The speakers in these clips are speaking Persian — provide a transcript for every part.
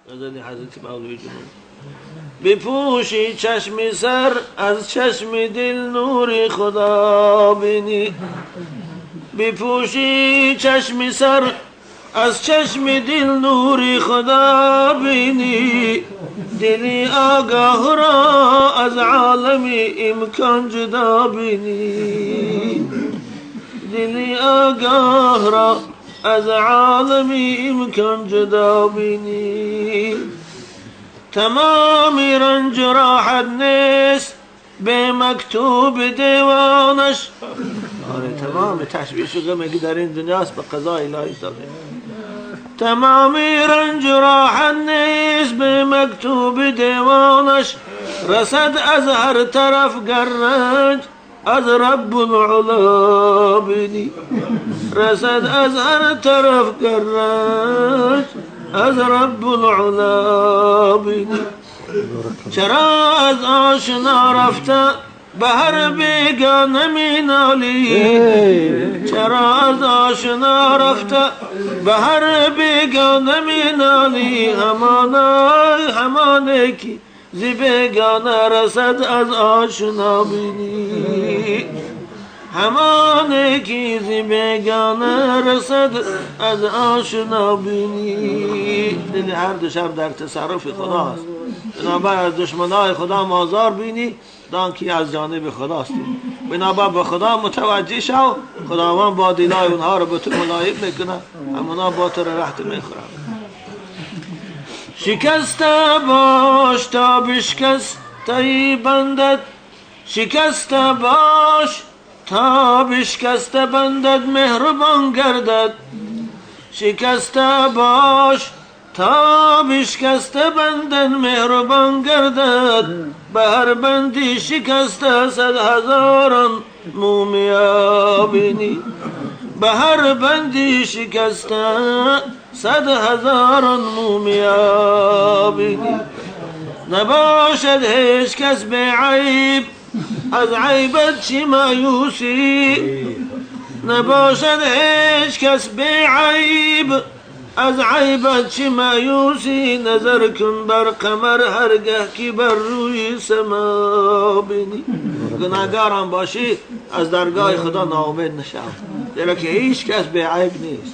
نزدی حضرت مولوی جنون. بپوشی چشم سر از چشم دل نور خدا بینی. بپوشی چشم سر از چشم دل نور خدا بینی. دلی آگاه را از عالم امکان جدا بینی. دلی آگاه را از عالم امکان جدا بینی. تمام رنج راحت نیست به مکتوب دیوانش. تمام تشویش و غمی که در این دنیاست به قضای الهی صبر. تمام رنج راحت نیست به مکتوب دیوانش. رسد از هر طرف گرنج از رب العلا بینی. رسد از هر طرف گرنج از رب العلا بینی. چرا از آشنا رفته به هر بیگانه می نالی. چرا از آشنا رفته به هر بیگانه می نالی. همانه که ز بیگانه رسد از آشنا بینی. همانه که ز بیگانه رسد از آشنا بینی. دل هر دو شب در تصرف خداست. بنابر از دشمنای خدا آزار بینی دان که از جانب خداست. بنابر به خدا متوجه شو. خداوند با دلای اونها رو به تو ملایق میکنه. همونا با تو رحمت میخورن. شکسته باش تا بشکسته بندد. شکسته باش تا بشکسته بندد مهربان گردد. شکسته باش تا بشکسته بندد مهربان گردد. به هر بندی شکسته 100,000 مومیا بینی. به هر بندی شکسته 100,000 مومیا بینی. نباشد هیچ کس به عیب از عیبت چی مایوسی. نباشد هیچ کس به عیب از عیبت چی مایوسی. نظر کن بر قمر هرگه که بر روی سما بینی. گناهگار هم باشی از درگاه خدا ناامید نشو، زیرا که هیچ کس به عیب نیست.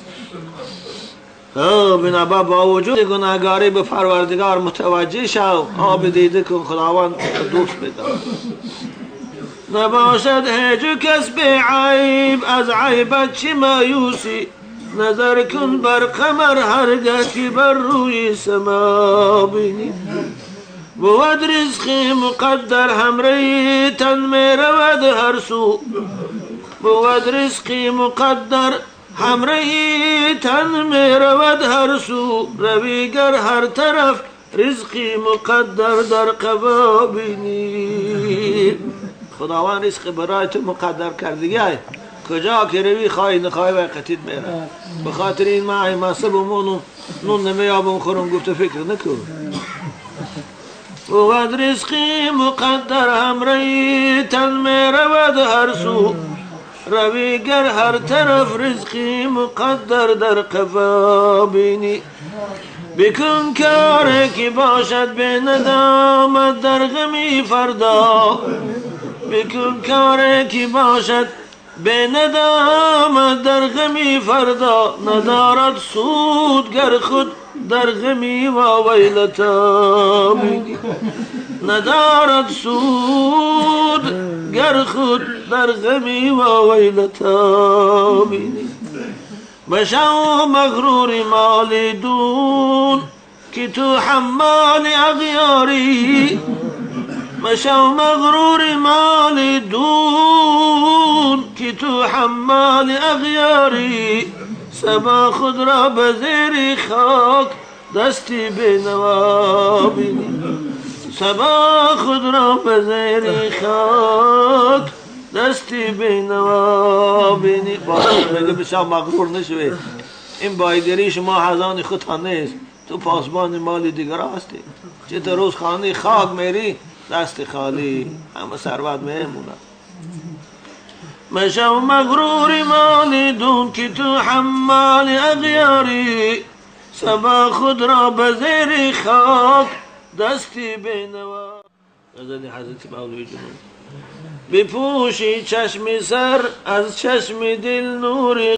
بنابر با وجود گناهگاری به پروردگار متوجه شو. آب دیده کن خداوند دوست بدار. نباشد هیچ کس به عیب از عیبت چی مایوسی. نظر کن بر قمر هرگه که بر روی سما بینی. بود رزق مقدر همراه تن می رود هر سو. بود رزق مقدر همراه تن می رود هر سو. رویگر هر طرف رزقی مقدر در قبا بینی. خداوند رزق برای تو مقدر کردگی. کجا که روی خواهی نخواهی وقتید میره. به خاطر این معی مصب و نون نمیابم خورم گفت فکر نکن. بود رزقی مقدر همراه تن می رود هر سو. رویگر هر طرف رزقی مقدر در قفا بینی. بکن کاری که باشد به ندامت در غمی فردا. بکن کاری که باشد به ندامت در غمی فردا. ندارد سود گر خود در غمی و ویلتا بینی. ندارد سود گر خود در غمی و ویلتا بینی. مشو مغرور مال دون که تو حمال اغیاری. مشو مغرور مال دون که تو حمال اغیاری. سبا خود را به زیر خاک دستی بنوا بینی. سبا خود را به زیر خاک دستی بنوا بینی. بگه بشو مغرور نشوی. این بایدری شما حزان خودت نیست. تو پاسبان مال دیگر هستی. چه روز خانه خاک میری دست خالی همه ثروت میمونه. مشو مغرور مال دون که تو حمال اغیاری. سبا خود را به زیر خاک دستی بنوا. غزل حضرت مولوی جنون. بپوشی چشم سر از چشم دل نور